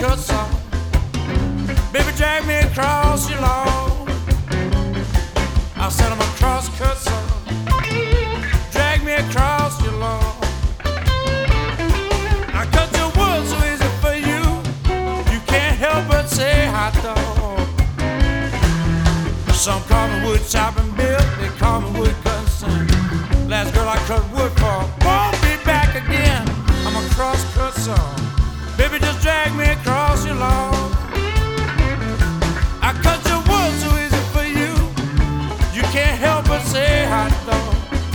cut saw. Baby, drag me across your lawn. I said I'm a cross-cut saw. Drag me across your lawn. I cut your wood so easy for you. You can't help but say hot dog. Some call me wood chopping Bill. They call me wood cutting son. Last girl I cut wood for won't be back again. I'm a cross-cut saw. Baby, just drag me across your lawn.